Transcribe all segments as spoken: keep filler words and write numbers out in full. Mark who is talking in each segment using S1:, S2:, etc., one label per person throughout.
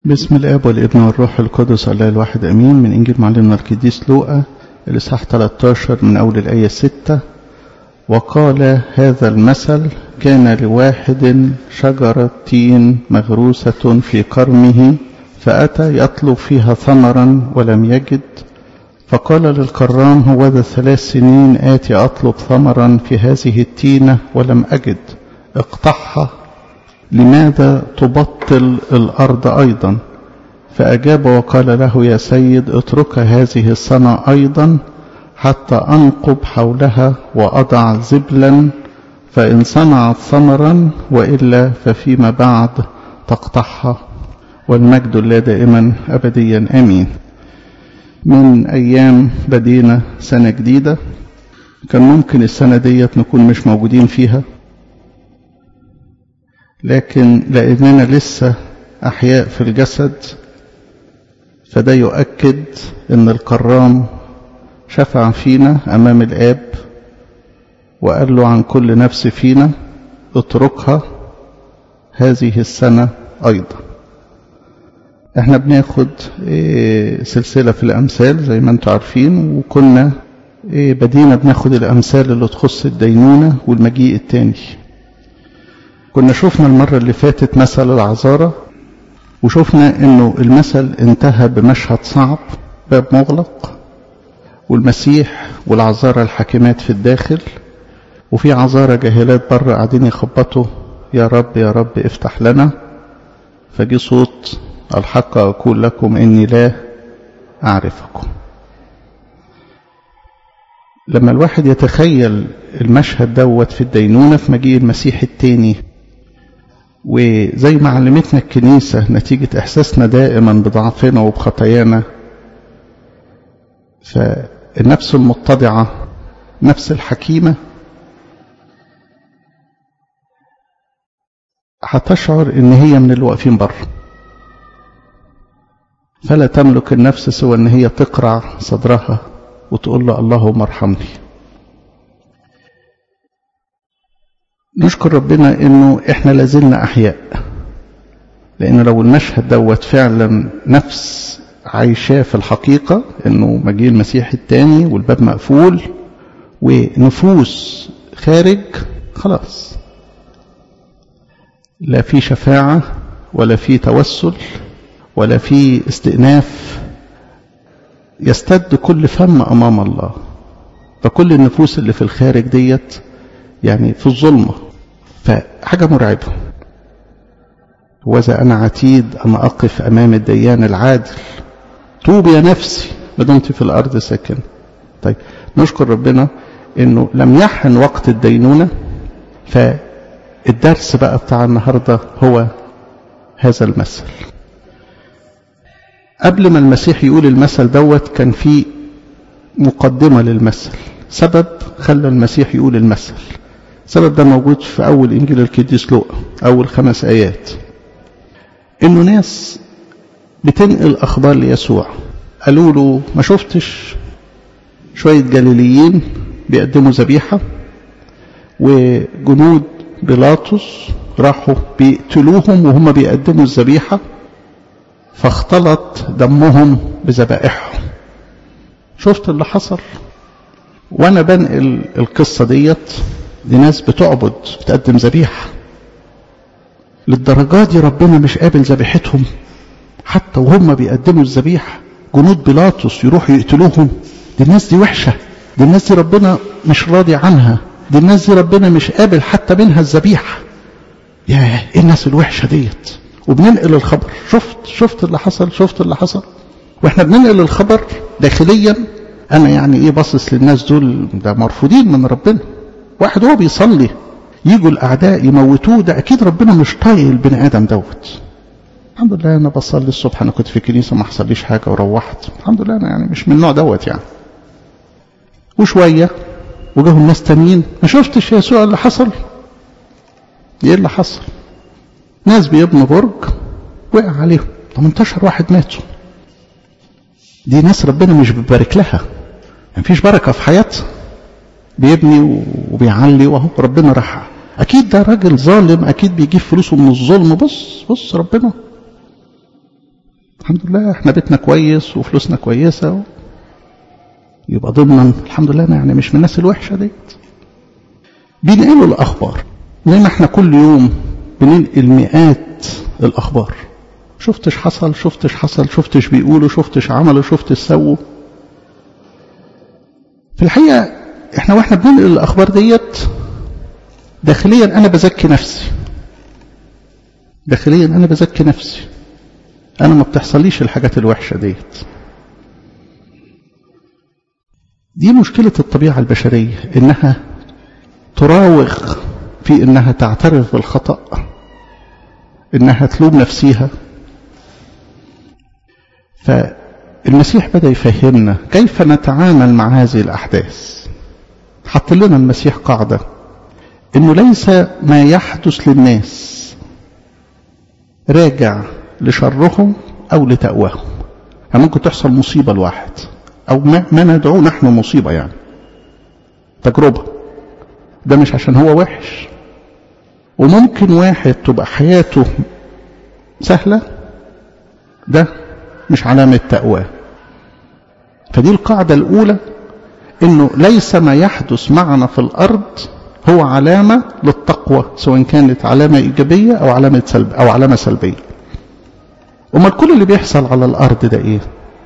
S1: باسم الآب والابن والروح القدس الله الواحد أمين. من إنجيل معلمنا القديس لوقا الإصحاح ثلاثة عشر من أول الآية ستة. وقال هذا المثل: كان لواحد شجرة تين مغروسة في كرمه، فأتى يطلب فيها ثمرا ولم يجد، فقال للكرام: هوذا ثلاث سنين آتي أطلب ثمرا في هذه التينة ولم أجد، اقطعها، لماذا تبطل الأرض أيضا؟ فأجاب وقال له: يا سيد، اترك هذه السنة أيضا حتى أنقب حولها وأضع زبلا، فإن صنعت ثمرا، وإلا ففيما بعد تقطعها، والمجد لله دائما أبديا آمين. من أيام بدينا سنة جديدة، كان ممكن السنة ديت نكون مش موجودين فيها، لكن لأننا لسه أحياء في الجسد، فده يؤكد أن الكرام شفع فينا أمام الآب وقال له عن كل نفس فينا: اتركها هذه السنة أيضا. احنا بناخد سلسلة في الأمثال زي ما انتم عارفين، وكنا بدينا بناخد الأمثال اللي تخص الدينونة والمجيء التاني. كنا شفنا المرة اللي فاتت مثل العذارى، وشفنا انه المثل انتهى بمشهد صعب، باب مغلق، والمسيح والعذارى الحاكمات في الداخل، وفي عذارى جاهلات بره قاعدين يخبطوا: يا رب يا رب افتح لنا. فجي صوت: الحق أقول لكم إني لا أعرفكم. لما الواحد يتخيل المشهد دوت في الدينونة في مجيء المسيح التاني، وزي ما علمتنا الكنيسة نتيجة إحساسنا دائما بضعفنا وبخطايانا، فالنفس المتضعة، نفس الحكيمة، هتشعر إن هي من الواقفين بره، فلا تملك النفس سوى إن هي تقرع صدرها وتقول له: اللهم ارحمني. نشكر ربنا إنه إحنا لازلنا أحياء، لأن لو المشهد دوت فعلا نفس عايشاه في الحقيقة، إنه مجيء المسيح التاني والباب مقفول ونفوس خارج، خلاص لا في شفاعة ولا في توسل ولا في استئناف، يستد كل فم أمام الله. فكل النفوس اللي في الخارج ديت يعني في الظلمة، فحاجة مرعبة. وذا أنا عتيد أن أقف أمام الديان العادل، توب يا نفسي ما دمت في الأرض ساكن. طيب، نشكر ربنا إنه لم يحن وقت الدينونة. فالدرس بقى بتاع النهاردة هو هذا المثل. قبل ما المسيح يقول المثل دوت كان في مقدمة للمثل، سبب خلى المسيح يقول المثل. السبب ده موجود في أول إنجيل القديس لوقا، أول خمس آيات، إنه ناس بتنقل أخبار ليسوع. قالوا له: ما شفتش شوية جليليين بيقدموا ذبيحة، وجنود بيلاطس راحوا بيقتلوهم وهم بيقدموا الذبيحة، فاختلط دمهم بذبائحهم. شفت اللي حصل؟ وانا بنقل القصة ديت لناس بتعبد، بتقدم ذبيحة. للدرجات دي ربنا مش قابل ذبيحتهم؟ حتى وهم بيقدموا الذبيحة جنود بيلاطس يروحوا يقتلوهم؟ دي الناس دي وحشة، دي الناس دي ربنا مش راضي عنها، دي الناس دي ربنا مش قابل حتى منها الذبيحة. يا ايه الناس الوحشة ديت؟ وبننقل الخبر. شفت شفت اللي حصل شفت اللي حصل واحنا بننقل الخبر داخليا. انا يعني ايه باصص للناس دول؟ ده مرفوضين من ربنا. واحد هو بيصلي يجوا الاعداء يموتوه، ده اكيد ربنا مش طايق البني ادم دوت. الحمد لله انا بصلي الصبح، انا كنت في الكنيسه ما حصليش حاجه وروحت، الحمد لله انا يعني مش من النوع دوت يعني. وشويه وجاهم الناس تانيين: ما شفتش يسوع اللي حصل؟ ايه اللي حصل؟ ناس بيبنوا برج وقع عليهم تمنتاشر واحد ماتوا. دي ناس ربنا مش بيبارك لها، مفيش بركة في حياتها، بيبني وبيعلي وهو ربنا راح. اكيد ده راجل ظالم، اكيد بيجيب فلوسه من الظلم. بص بص ربنا الحمد لله احنا بيتنا كويس وفلوسنا كويسة و... يبقى ضمنا الحمد لله أنا يعني مش من الناس الوحشة ديت. بينقلوا الأخبار زي ما احنا كل يوم بننقل مئات الأخبار، شفتش حصل شفتش حصل شفتش بيقولوا شفتش عملوا شفتش سووا. في الحقيقة احنا واحنا بننقل الأخبار ديت داخليا أنا بزكي نفسي، داخليا أنا بزكي نفسي، أنا ما بتحصليش الحاجات الوحشة ديت. دي مشكلة الطبيعة البشرية، إنها تراوغ في إنها تعترف بالخطأ، إنها تلوم نفسها. فالمسيح بدأ يفهمنا كيف نتعامل مع هذه الأحداث. حط لنا المسيح قاعدة إنه ليس ما يحدث للناس راجع لشرهم أو لتقواهم. يعني ممكن تحصل مصيبة لواحد أو ما, ما ندعو نحن مصيبة، يعني تجربة، ده مش عشان هو وحش. وممكن واحد تبقى حياته سهلة، ده مش علامة تقوى. فدي القاعدة الأولى، إنه ليس ما يحدث معنا في الأرض هو علامة للتقوى، سواء كانت علامة إيجابية أو علامة سلب أو علامة سلبية. وما كل اللي بيحصل على الأرض ده إيه؟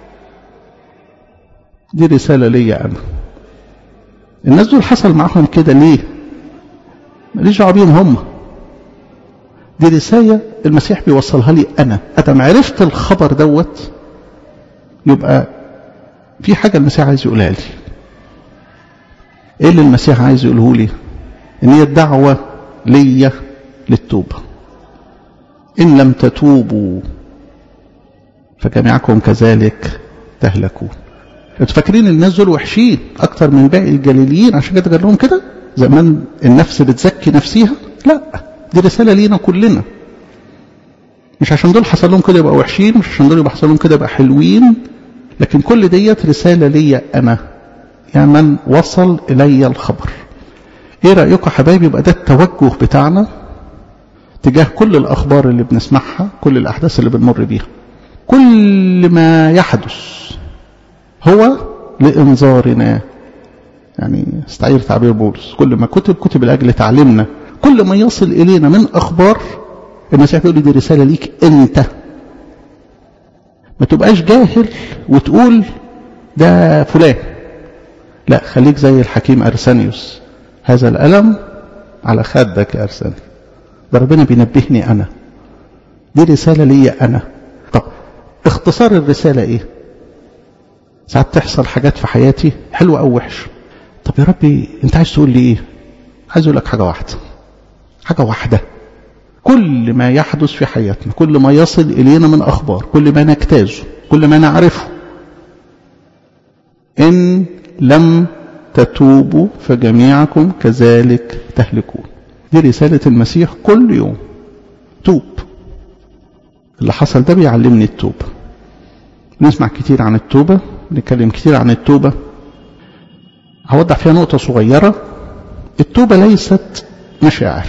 S1: دي رسالة ليا أنا. الناس دول حصل معهم كده ليه؟ ماليش دعوة بيهم هم. دي رسالة المسيح بيوصلها لي أنا. أدم عرفت الخبر دوت يبقى في حاجة المسيح عايز يقولها لي. إيه اللي المسيح عايز يقوله لي؟ إن هي الدعوة ليا للتوبة. إن لم تتوبوا فجميعكم كذلك تهلكون. انتوا فاكرين الناس دول وحشين اكتر من باقي الجليليين عشان كده قال لهم كده زمان النفس بتزكي نفسها؟ لا، دي رساله لينا كلنا. مش عشان دول حصل لهم كده يبقى وحشين، مش عشان دول يبقى حصل لهم كده يبقى حلوين، لكن كل ديت رساله ليا انا، يعني من وصل الي الخبر. ايه رايكم يا حبايبي؟ يبقى ده التوجه بتاعنا تجاه كل الاخبار اللي بنسمعها، كل الاحداث اللي بنمر بيها. كل ما يحدث هو لإنذارنا، يعني استعير تعبير بولس، كل ما كتب كتب لأجل تعليمنا. كل ما يصل إلينا من أخبار المسيح بيقول لي دي رسالة ليك أنت. ما تبقاش جاهل وتقول ده فلان، لا، خليك زي الحكيم أرسانيوس، هذا الألم على خدك يا أرساني، ده ربنا بينبهني أنا، دي رسالة لي أنا. طب اختصار الرسالة إيه؟ ساعات تحصل حاجات في حياتي حلوة أو وحشة. طب يا ربي أنت عايز تقول لي إيه؟ عايز أقول لك حاجة واحدة، حاجة واحدة. كل ما يحدث في حياتنا، كل ما يصل إلينا من أخبار، كل ما نجتازه، كل ما نعرفه، إن لم تتوبوا فجميعكم كذلك تهلكون. دي رسالة المسيح كل يوم، توب. اللي حصل ده بيعلمني التوبة. نسمع كتير عن التوبة، نتكلم كتير عن التوبة. هوضح فيها نقطة صغيرة. التوبة ليست مشاعر.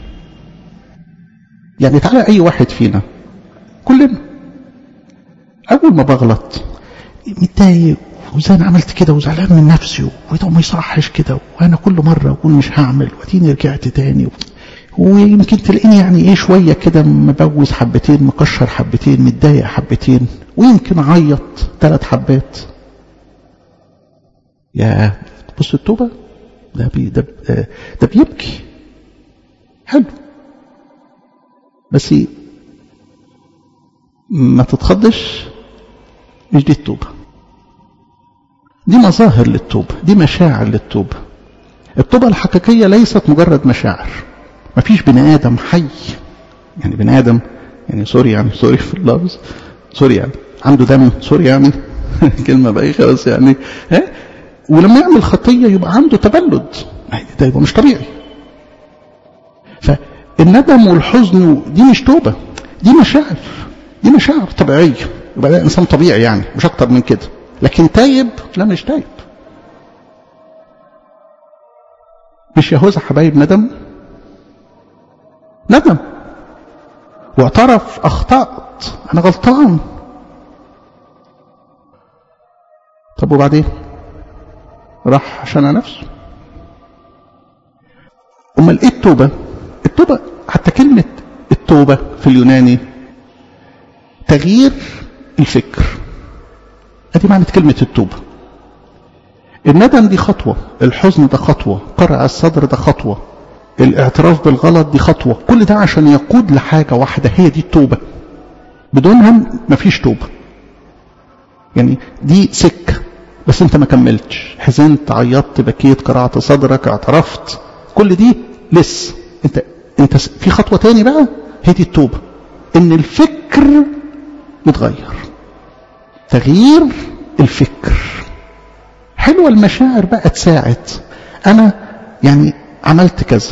S1: يعني تعالى أي واحد فينا، كلنا أول ما بغلط متضايق، وزي أنا عملت كده وزعلان من نفسي، وده ما يصحش كده، وأنا كل مرة أقول مش هعمل، وأديني رجعت تاني، ويمكن تلاقيني يعني إيه شوية كده مبوز حبتين، مكشر حبتين، متضايق حبتين، ويمكن أعيط ثلاث حبات. يا بص التوبة ده بي ده, ده بيبكي حلو، بس ما تتخضش، مش دي التوبة. دي مظاهر للتوبة، دي مشاعر للتوبة. التوبة الحقيقية ليست مجرد مشاعر. ما فيش بني آدم حي، يعني بني آدم يعني سوري يعني سوري في اللفظ، سوري يعني عنده دم، سوري يعني كلمة بايخة بس يعني ها، ولما يعمل خطية يبقى عنده تبلد، ده يبقى مش طبيعي. فالندم والحزن دي مش توبة، دي مشاعر، دي مشاعر طبيعية، يبقى ده إنسان طبيعي يعني، مش أكتر من كده. لكن تايب؟ لا، مش تايب. مش يهوذا حبايب ندم؟ ندم واعترف، أخطأت، أنا غلطان، طب وبعدين راح عشان نفسه. امال ايه التوبة؟ التوبة حتى كلمة التوبة في اليوناني تغيير الفكر، ادي معنى كلمة التوبة. الندم دي خطوة، الحزن ده خطوة، قرع الصدر ده خطوة، الاعتراف بالغلط دي خطوة، كل ده عشان يقود لحاجة واحدة هي دي التوبة. بدونها مفيش توبة. يعني دي سكة بس انت ما كملتش، حزنت، عيطت، بكيت، قرعت صدرك، اعترفت، كل دي لسه انت انت في خطوة تاني بقى هي دي التوبة، ان الفكر يتغير، تغيير الفكر. حلوة المشاعر بقى تساعد. انا يعني عملت كذا،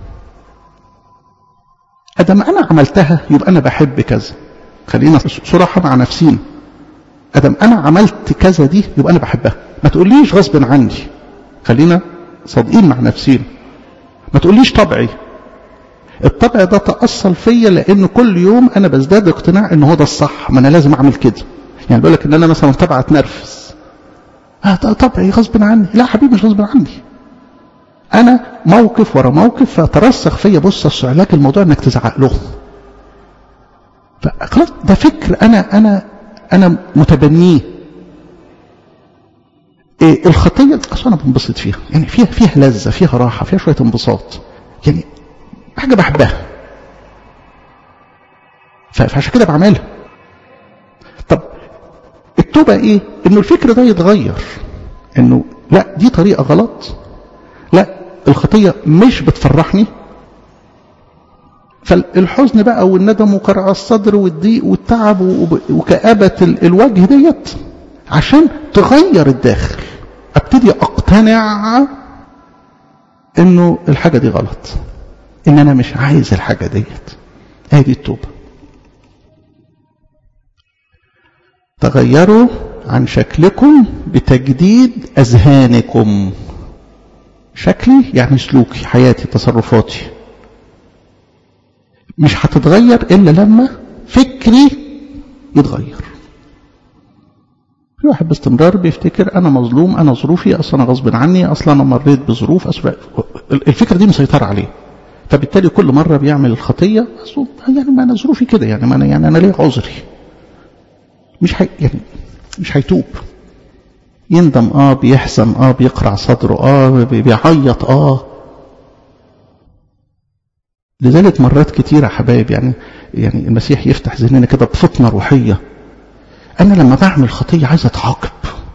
S1: ادم انا عملتها يبقى انا بحب كذا. خلينا صراحة مع نفسينا، ادم انا عملت كذا دي يبقى انا بحبها. ما تقوليش غصب عني، خلينا صادقين مع نفسينا. ما تقوليش طبعي، الطبع ده تأصل فيا لان كل يوم انا بزداد اقتناع ان هو ده الصح، ما انا لازم اعمل كده. يعني بقول لك ان انا مثلا طبع اتنرفز، اه طبعي غصب عني. لا حبيبي مش غصب عني، انا موقف ورا موقف فترسخ فيا. بص علاج الموضوع انك تزعق له، فخلاص ده فكر انا انا انا متبنيه. إيه الخطيه اصلا انا بنبسط فيها، يعني فيها فيها لذه، فيها راحه، فيها شويه انبساط، يعني حاجه بحبها، فعشان كده بعملها. طب التوبه ايه؟ انه الفكر ده يتغير، انه لا دي طريقه غلط، لا الخطيه مش بتفرحني. فالحزن بقى والندم وقرع الصدر والضيق والتعب وكآبة الوجه ديت عشان تغير الداخل، ابتدي اقتنع انه الحاجة دي غلط، ان انا مش عايز الحاجة ديت. هذه التوبة. تغيروا عن شكلكم بتجديد اذهانكم. شكلي يعني سلوكي، حياتي، تصرفاتي مش هتتغير إلا لما فكري يتغير. في واحد باستمرار بيفتكر أنا مظلوم، أنا ظروفي، أصلا أنا غصب عني، أصلا أنا مريت بظروف، أصلا الفكرة دي مسيطرة عليه، فبالتالي كل مرة بيعمل الخطية يعني ما أنا ظروفي كده، يعني ما أنا يعني أنا ليه عذري. مش حي يعني مش هيتوب، يندم آه، بيحزن آه، بيقرع صدره آه، بيعيط آه. لذلك مرات كتيرة حبايب يعني يعني المسيح يفتح ذهننا كده بفطنة روحية. أنا لما بعمل خطية عايز أتعاقب،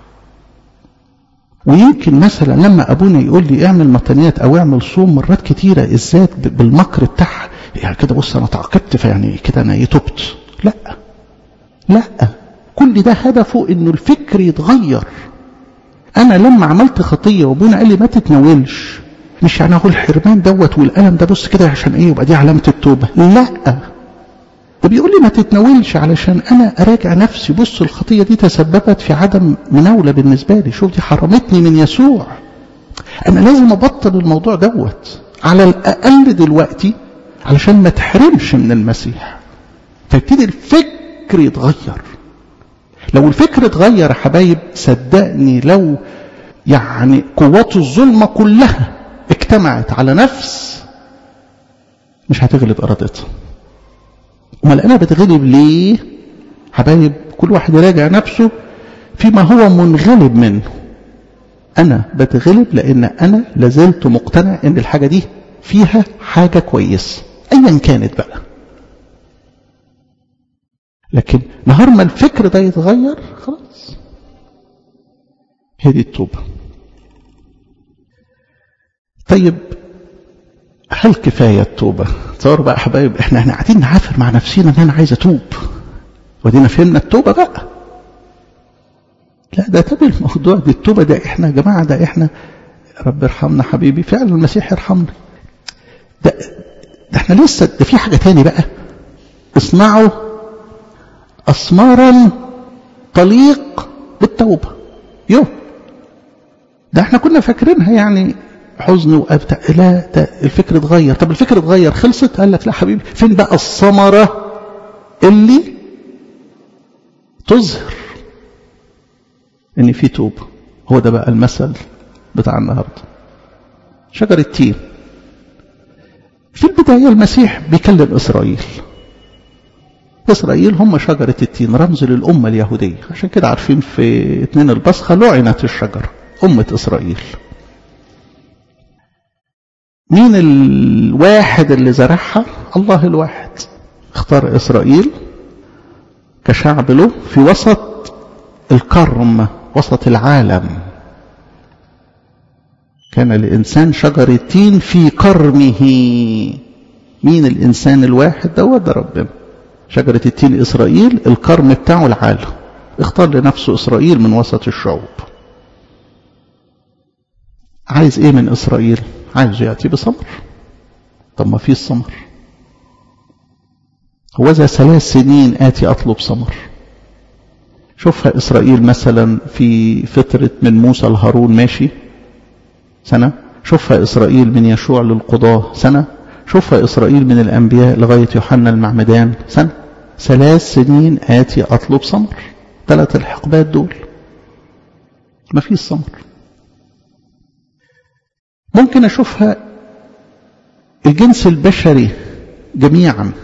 S1: ويمكن مثلا لما أبونا يقول لي اعمل متنيات أو اعمل صوم، مرات كتيرة الذات بالمكر بتاعها يعني كده بص أنا تعاقبت فيعني كده أنا يتوبت. لا لا، كل ده هدفه إنه الفكر يتغير. أنا لما عملت خطية وأبونا قال لي ما تتناولش، مش يعني هو الحرمان دوت والألم ده بص كده عشان ايه يبقى دي علامة التوبة. لا، ده بيقول لي ما تتناولش علشان انا اراجع نفسي. بص الخطية دي تسببت في عدم مناولة بالنسبة لي، شوف دي حرمتني من يسوع، انا لازم ابطل الموضوع دوت على الاقل دلوقتي علشان ما تحرمش من المسيح. فيبتدي الفكر يتغير. لو الفكر اتغير يا حبايب صدقني، لو يعني قوات الظلمة كلها اجتمعت على نفس مش هتغلب ارادتها. امال انا بتغلب ليه حبايب؟ كل واحد يراجع نفسه فيما هو منغلب منه. انا بتغلب لان انا لازلت مقتنع ان الحاجة دي فيها حاجة كويسة ايا كانت بقى. لكن نهار ما الفكر ده يتغير خلاص، هذه التوبة. طيب هل كفاية التوبة؟ تصوروا بقى حبايب احنا احنا قاعدين نعافر مع نفسينا ان انا عايز اتوب، ودينا فهمنا التوبة بقى. لا ده تابع الموضوع، دي التوبة ده احنا يا جماعة، ده احنا رب ارحمنا حبيبي، فعلا المسيح يرحمنا. ده, ده احنا لسه ده في حاجة تاني بقى، اصنعوا أسمارا تليق بالتوبة. يو ده احنا كنا فاكرينها يعني حزن وأبتع. لا ده الفكر اتغير. طب الفكر اتغير خلصت؟ قال لك لا حبيبي، فين بقى الثمرة اللي تظهر ان في توبة. هو ده بقى المثل بتاع النهاردة، شجر التين. في البداية المسيح بيكلم إسرائيل. إسرائيل هم شجرة التين، رمز للأمة اليهودية. عشان كده عارفين في اتنين البصخة لعنت الشجرة، أمة إسرائيل. مين الواحد اللي زرعها؟ الله الواحد. اختار إسرائيل كشعب له في وسط الكرم، وسط العالم. كان الإنسان شجر التين في كرمه. مين الإنسان الواحد ده؟ ده ربنا. شجرة التين إسرائيل، الكرم بتاعه العالم. اختار لنفسه إسرائيل من وسط الشعوب. عايز ايه من إسرائيل؟ عايز يأتي بثمر. طب ما فيش ثمر. هو ذا ثلاث سنين آتي أطلب ثمر. شوفها إسرائيل مثلا في فترة من موسى لهارون ماشي سنة. شوفها إسرائيل من يشوع للقضاة سنة. شوفها إسرائيل من الأنبياء لغاية يوحنا المعمدان سنة. ثلاث سنين آتي أطلب ثمر. ثلاث الحقبات دول ما فيش ثمر. ممكن أشوفها الجنس البشري جميعا.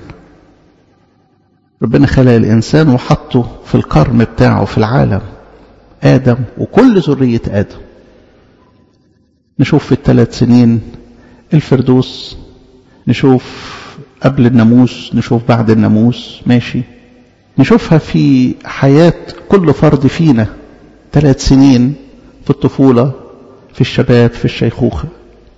S1: ربنا خلق الإنسان وحطه في الكرم بتاعه في العالم، آدم وكل ذرية آدم. نشوف في الثلاث سنين الفردوس، نشوف قبل الناموس، نشوف بعد الناموس ماشي. نشوفها في حياة كل فرد فينا، ثلاث سنين في الطفولة، في الشباب، في الشيخوخة.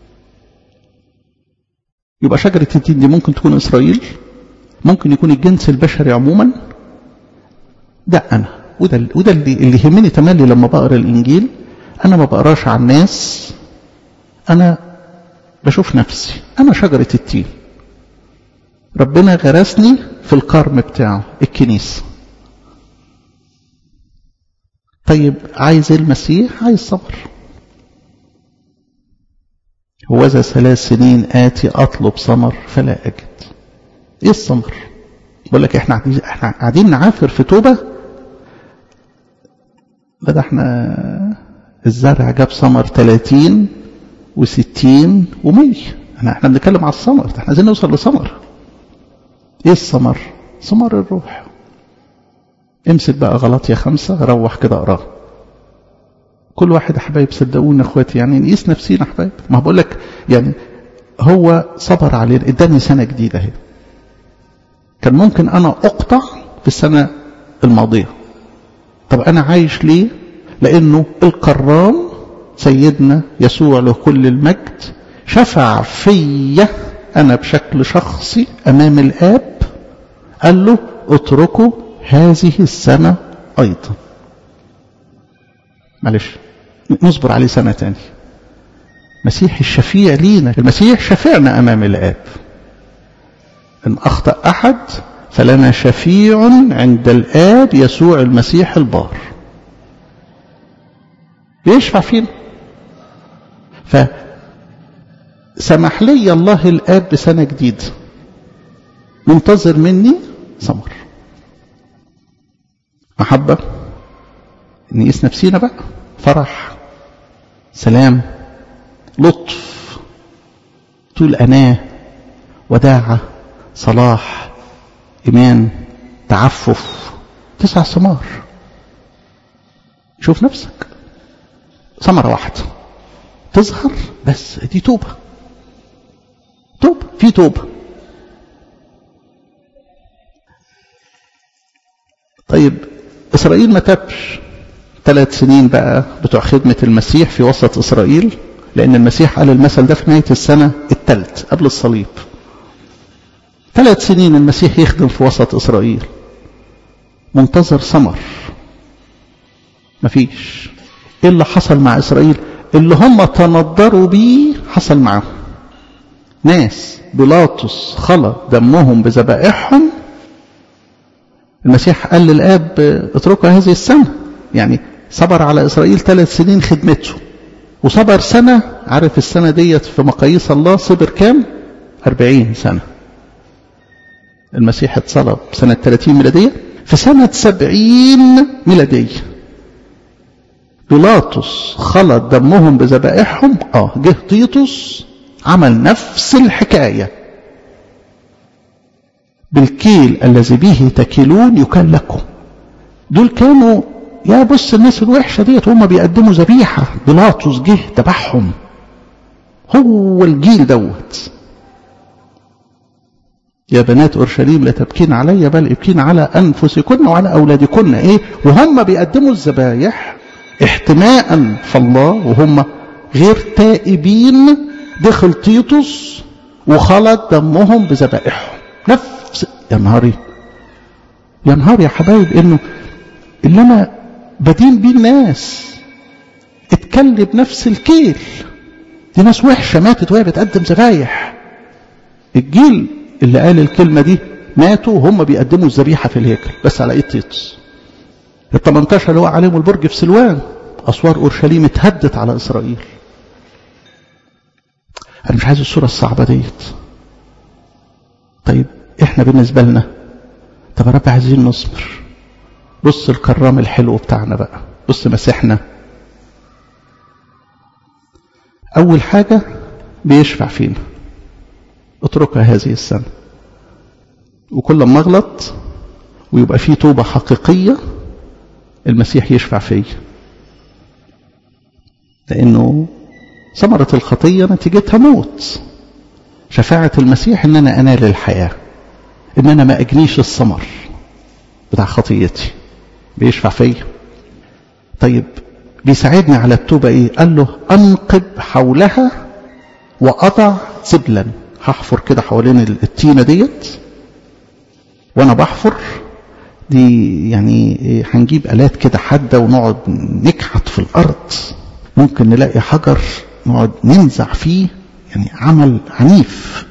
S1: يبقى شجرة التين دي ممكن تكون إسرائيل، ممكن يكون الجنس البشري عموما. ده أنا، وده, وده اللي, اللي يهمني تملي لما بقرأ الإنجيل. أنا ما بقراش عن الناس، أنا بشوف نفسي. أنا شجرة التين، ربنا غرسني في الكرم بتاعه الكنيسة. طيب عايز المسيح؟ عايز صبر. وذا ثلاث سنين آتي أطلب ثمر فلا أجد. إيه الثمر؟ بقول لك إحنا إحنا قاعدين نعافر في توبة. بدأ إحنا الزرع جاب ثمر ثلاثين وستين ومية. إحنا إحنا بنتكلم على الثمر، إحنا عايزين نوصل لثمر. إيه الثمر؟ ثمر الروح. امسك بقى غلطية خمسة، روح كده اقراه. كل واحد يا حبايب صدقوني اخواتي يعني نقيس نفسينا يا حبايب. ما بقول لك يعني هو صبر علينا، اداني سنة جديدة اهي. كان ممكن انا اقطع في السنة الماضية. طب انا عايش ليه؟ لانه الكرام سيدنا يسوع له كل المجد شفع فيا انا بشكل شخصي امام الاب. قال له اتركوا هذه السنة ايضا. معلش نصبر عليه سنة تاني. مسيح الشفيع لينا، المسيح شفيعنا امام الاب. ان اخطأ احد فلنا شفيع عند الاب يسوع المسيح البار. بيشفع فينا. فسمح لي الله الاب بسنة جديدة، منتظر مني ثمر محبة. نقيس نفسينا بقى، فرح، سلام، لطف، طول أناة، وداعة، صلاح، إيمان، تعفف. تسع ثمار. شوف نفسك ثمرة واحدة تظهر بس، دي توبة. توبة في توبة. طيب إسرائيل ما تبش ثلاث سنين بقى بتوع خدمة المسيح في وسط إسرائيل، لأن المسيح قال المثل ده في نهاية السنة الثالث قبل الصليب. ثلاث سنين المسيح يخدم في وسط إسرائيل، منتظر ثمر. مفيش. إيه اللي حصل مع إسرائيل؟ اللي هم تنضروا بيه حصل معهم. ناس بيلاطس خلط دمهم بذبائحهم. المسيح قال للآب اتركوا هذه السنة. يعني صبر على إسرائيل ثلاث سنين خدمته، وصبر سنة. عارف السنة ديت في مقاييس الله صبر كام؟ أربعين سنة. المسيح اتصلب سنة ثلاثين ميلادية، في سنة سبعين ميلادية بيلاطس خلط دمهم بذبائحهم، اه جه تيتوس عمل نفس الحكاية. بالكيل الذي به تكيلون يكال لكم. دول كانوا يا بص الناس الوحشة ديت هم بيقدموا ذبيحة، بيلاطس جه ذبحهم. هو الجيل دوت. يا بنات أورشليم لا تبكين علي بل ابكين على أنفسكن وعلى أولادكن. إيه؟ وهم بيقدموا الذبايح احتماء فالله وهم غير تائبين. دخل تيتوس وخلط دمهم بذبائحهم. نفس يا نهاري يا نهار يا حبايب، انه اللي انا بدين بيه الناس اتكلم بنفس الكيل. دي ناس وحشه ماتت وهي بتقدم ذبايح. الجيل اللي قال الكلمه دي ماتوا وهم بيقدموا الذبيحه في الهيكل بس على ايد تيتوس. ال تمنتاشر اللي وقع عليهم البرج في سلوان، اسوار اورشليم اتهدت على اسرائيل. انا مش عايز الصوره الصعبه ديت. طيب احنا بالنسبه لنا طب يا رب عايزين نصبر. بص الكرام الحلو بتاعنا بقى، بص مسيحنا. اول حاجه بيشفع فينا، اتركها هذه السنه، وكل ما اغلط ويبقى فيه توبه حقيقيه المسيح يشفع فيا، لانه ثمره الخطيه نتيجتها موت. شفاعه المسيح ان انا انال الحياه، ان انا ما اجنيش الثمر بتاع خطيتي. بيشفع فيا. طيب بيساعدني على التوبه ايه؟ قال له انقب حولها واضع زبلا. هحفر كده حوالين التينه ديت، وانا بحفر دي يعني هنجيب آلات كده حاده ونقعد نكحت في الارض. ممكن نلاقي حجر نقعد ننزع فيه، يعني عمل عنيف.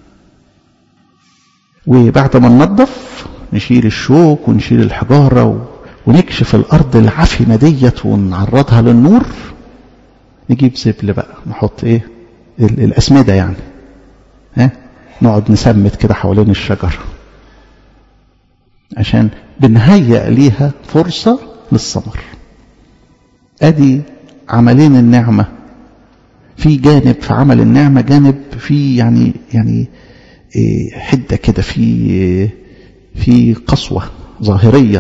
S1: وبعد ما ننظف نشيل الشوك ونشيل الحجاره ونكشف الارض العفنه ديت ونعرضها للنور. نجيب زبل بقى نحط ايه الاسمده يعني، ها نقعد نسمت كده حوالين الشجره عشان بنهيئ ليها فرصه للثمر. ادي عملين النعمه. في جانب في عمل النعمه، جانب في يعني يعني إيه حده كده، في في قسوه ظاهريه.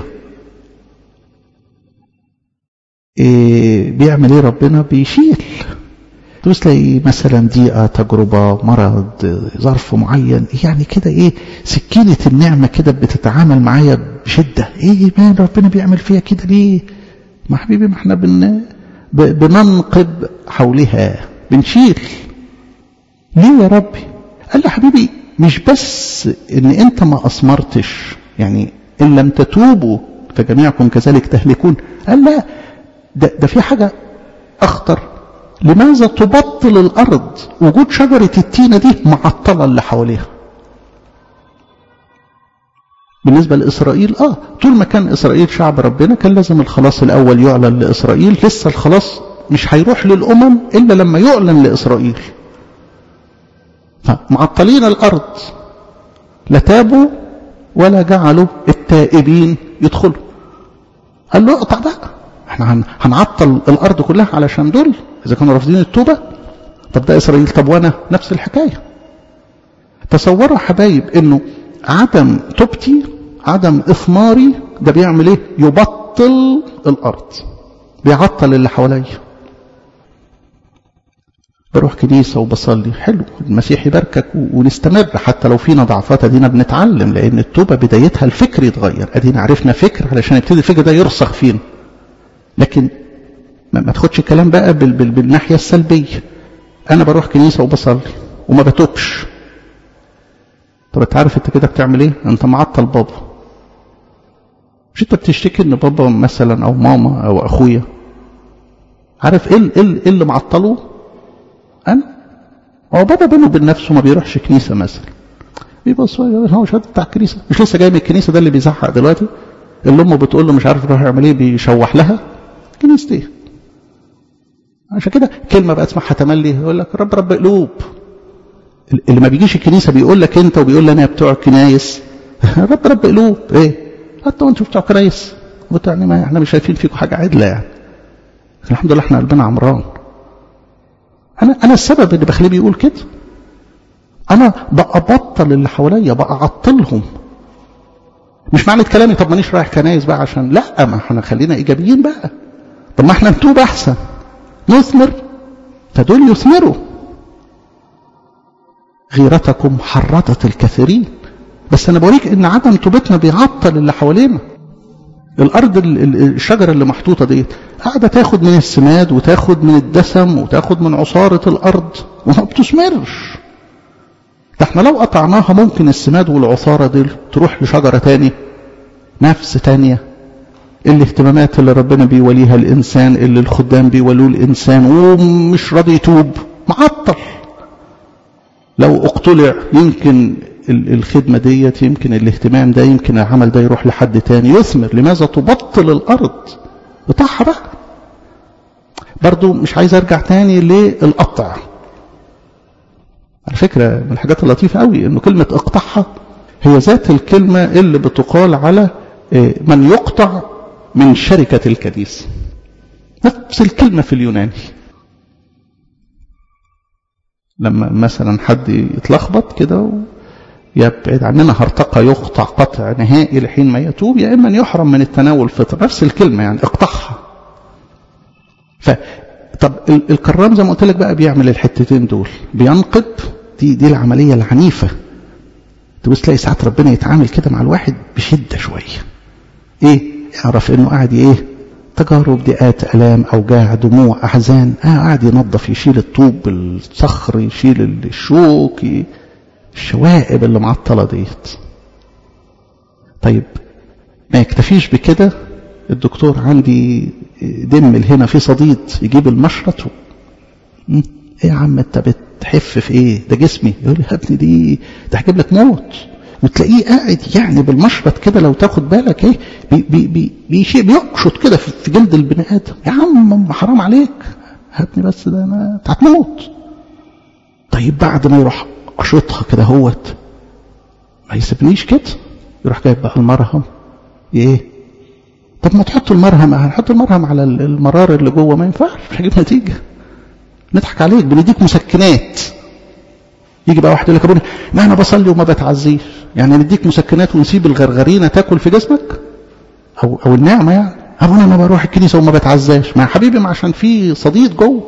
S1: إيه بيعمل ايه ربنا؟ بيشيل. تلاقي مثلا ضيقه، تجربه، مرض، ظرف معين، يعني كده ايه سكينه النعمه كده بتتعامل معايا بشده. ايه ما ربنا بيعمل فيها كده ليه؟ ما حبيبي ما احنا بن بننقب حولها، بنشيل. ليه يا ربي؟ قال له حبيبي مش بس ان انت ما اثمرتش، يعني ان لم تتوبوا فجميعكم كذلك تهلكون. قال لا، ده, ده في حاجه اخطر. لماذا تبطل الارض وجود شجره التينه دي معطله اللي حواليها؟ بالنسبه لاسرائيل اه طول ما كان اسرائيل شعب ربنا كان لازم الخلاص الاول يعلن لاسرائيل. لسه الخلاص مش هيروح للامم الا لما يعلن لاسرائيل. فمعطلين الارض، لا تابوا ولا جعلوا التائبين يدخلوا. قال له اقطع بقى، احنا هنعطل الارض كلها علشان دول اذا كانوا رافضين التوبه. طب ده اسرائيل، طب وانا نفس الحكايه. تصوروا حبايب انه عدم توبتي، عدم اثماري، ده بيعمل ايه؟ يبطل الارض، بيعطل اللي حواليا. بروح كنيسه وبصلي، حلو، المسيح يباركك ونستمر حتى لو فينا ضعفات. ادينا بنتعلم، لان التوبه بدايتها الفكر يتغير. ادينا عرفنا فكر علشان يبتدي الفكر ده يرسخ فينا. لكن ما تاخدش الكلام بقى بال بال بالناحيه السلبيه. انا بروح كنيسه وبصلي وما بتوبش. طب انت عارف انت كده بتعمل ايه؟ انت معطل بابا. مش انت بتشتكي ان بابا مثلا او ماما او اخويا، عارف ايه ايه اللي معطله؟ انا. هو بابا بينه وبين نفسه ما بيروحش كنيسه مثلا، بيبص هو مش بتاع الكنيسه، مش لسه جاي من الكنيسه، ده اللي بيزعق دلوقتي. اللي امه بتقول له مش عارف يروح يعمل ايه، بيشوح لها كنيسه ايه. عشان كده كلمه بقى اسمها تملي، يقول لك رب رب قلوب. اللي ما بيجيش الكنيسه بيقول لك انت، وبيقول لي انا بتوع الكنايس رب رب قلوب. ايه حتى وانتوا بتوع كنايس يعني ما احنا مش شايفين فيكم حاجه عدله يعني. الحمد لله احنا قلبنا عمران. انا انا السبب اللي بخليه بيقول كده. انا بقى ابطل اللي حواليا، بقى اعطلهم. مش معنى كلامي طب مانيش رايح كنايس بقى عشان لا، ما احنا خلينا ايجابيين بقى. طب ما احنا نتوب احسن، نثمر، فدول يثمروا. غيرتكم حرضت الكثيرين. بس انا بوريك ان عدم توبتنا بيعطل اللي حوالينا. الارض الشجره اللي محطوطه ديت قاعده تاخد من السماد وتاخد من الدسم وتاخد من عصاره الارض وما بتثمرش. ده احنا لو قطعناها ممكن السماد والعصاره دي تروح لشجره تاني، نفس تانيه. الاهتمامات اللي ربنا بيوليها الانسان، اللي الخدام بيولوه الانسان ومش راضي يتوب، معطل. لو اقتلع يمكن الخدمة ديت، يمكن الاهتمام ده، يمكن العمل ده يروح لحد تاني يثمر. لماذا تبطل الأرض؟ بتاعها بقى. برضو مش عايز ارجع تاني للقطع. على فكرة من الحاجات اللطيفة قوي انه كلمة اقطعها هي ذات الكلمة اللي بتقال على من يقطع من شركة الكنيسة. نفس الكلمة في اليوناني. لما مثلا حد يتلخبط كده يبعد عننا هرطقة، يقطع قطع نهائي لحين ما يتوب، يا إما يحرم من التناول فطر. نفس الكلمة يعني اقطعها. ف طب الكرام زي ما قلت لك بقى بيعمل الحتتين دول، بينقب. دي دي العملية العنيفة. تبص تلاقي ساعات ربنا يتعامل كده مع الواحد بشدة شوية. ايه؟ يعرف انه قاعد ايه؟ تجارب، ضيقات، الام، اوجاع، دموع، احزان. اه قاعد ينظف، يشيل الطوب، الصخر، يشيل الشوك، الشوائب اللي معطلة ديت. طيب ما يكتفيش بكده. الدكتور عندي دم هنا في صديد، يجيب المشرط. ايه يا عم انت بتحف في ايه؟ ده جسمي. يقول لي يا ابني دي ده هجيب لك موت. وتلاقيه قاعد يعني بالمشرط كده، لو تاخد بالك ايه بي بي بي بي بيقشط كده في جلد البني ادم. يا عم حرام عليك يا ابني، بس ده انا هتموت. طيب بعد ما يروح قشطها كده هوت، ما يسيبنيش كده، يروح جايب بقى المرهم. ايه؟ طب ما تحط المرهم، هنحط المرهم على المرار اللي جوه، ما ينفعش، مش هجيب نتيجه. نضحك عليك، بنديك مسكنات. يجي بقى واحد يقول لك ابونا ما انا بصلي وما بتعزيش، يعني نديك مسكنات ونسيب الغرغرينه تاكل في جسمك؟ او او النعمه يعني. ابونا انا بروح الكنيسه وما بتعزاش. ما يا حبيبي ما عشان في صديد جوه.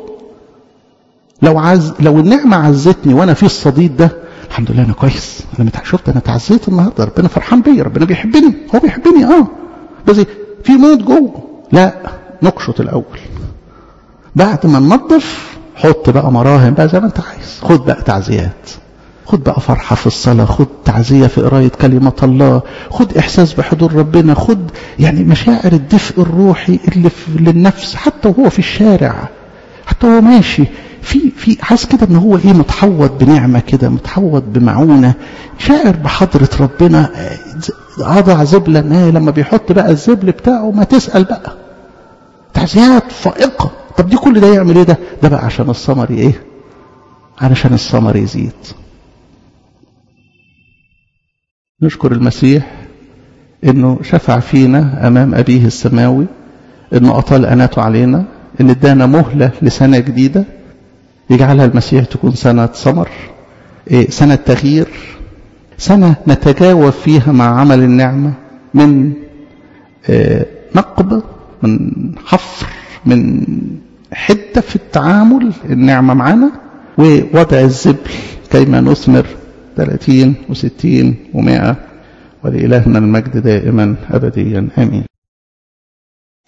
S1: لو عز لو النعمه عزتني وانا في الصديد ده، الحمد لله انا كويس، انا متع... شفت انا تعزيت النهارده، ربنا فرحان بيا، ربنا بيحبني، هو بيحبني اه بس في موت جوه. لا، نقشط الاول. بعد ما ننظف حط بقى مراهم بقى زي ما انت عايز. خد بقى تعزيات، خد بقى فرحة في الصلاة، خد تعزية في قراية كلمة الله، خد إحساس بحضور ربنا، خد يعني مشاعر الدفء الروحي اللي في للنفس، حتى وهو في الشارع، حتى وهو ماشي في في حاس كده ان هو ايه، متحوط بنعمة كده، متحوط بمعونة، شاعر بحضرة ربنا. أضع زبلا، ايه لما بيحط بقى الزبل بتاعه ما تسأل بقى، تعزيات فائقة. طب دي كل ده يعمل ايه؟ ده ده بقى عشان الثمر ايه؟ علشان الثمر يزيد. نشكر المسيح انه شفع فينا امام ابيه السماوي، انه اطال اناته علينا، ان ادانا مهلة لسنة جديدة يجعلها المسيح تكون سنة ثمر، سنة تغيير، سنة نتجاوب فيها مع عمل النعمة، من نقب، من حفر، من حدة في التعامل النعمة معنا، ووضع الزبل كيما نثمر ثلاثين وستين ومائة. ولإلهنا المجد دائما أبديا آمين.